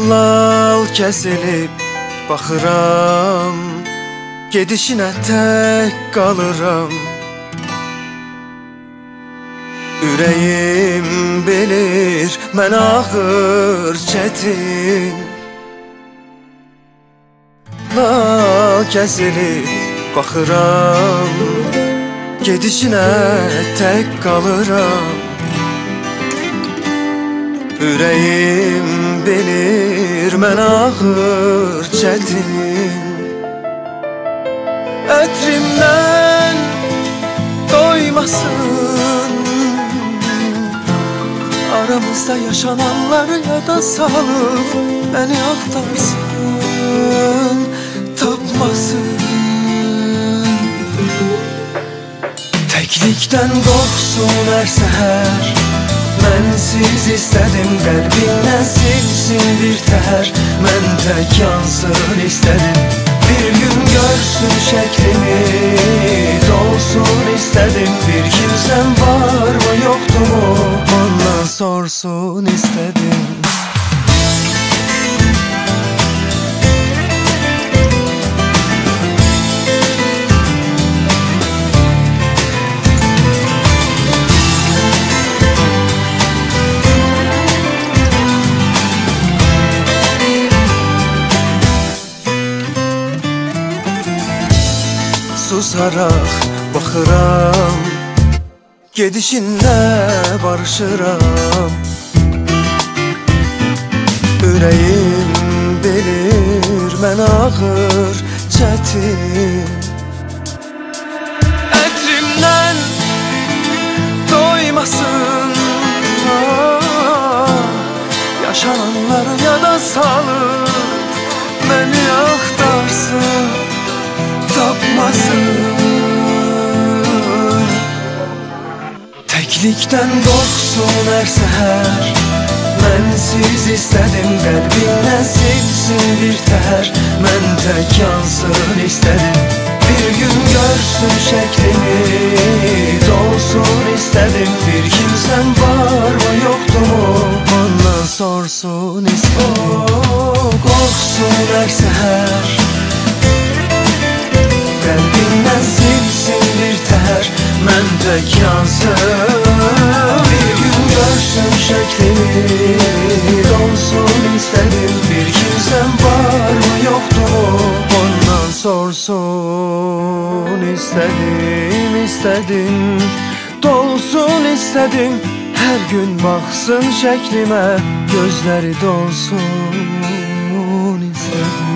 Lal kəsilib baxıram, gedişinə tək qalıram. Ürəyim bilir, mən ağır, çətin. Lal kəsilib baxıram, gedişinə tək qalıram. Ürəyim bilir, mən ağır, çətin. Ətrimdən doymasın, aramızda yaşananları yada salıb məni axtarsın, tapmasın. Təklikdən qorxsun hər səhər, mənsiz istədim qəlbimdən silsin bir təhər. Mən tək yansın istədim, bir gün görsün şəklimi, dolsun istədim. Bir kimsən varmı yoxdur mu, ondan sorsun istədim. Susaraq baxıram, gedişinlə barışıram. Ürəyim bilir, mən ağır, çətin. Ətrimdən doymasın, yaşananları yada salır, məni axtarsın, tapmasın. Təklikdən qorxsun hər səhər, mənsiz istədim qəlbimdən silsin bir təhər. Mən tək yansın istədim, bir gün görsün şəklimi, dolsun istədim. Bir kimsən varmı yoxdur mu, ondan sorsun istədim. Qorxsun hər səhər, qəlbimdən silsin bir təhər. Mən tək yansın, bir gün görsün şəklimi, dolsun istədim. Bir kimsən varmı yoxdur mu, ondan sorsun istədim, istədim. Dolsun istədim, hər gün baxsın şəklimə, gözləri dolsun istədim.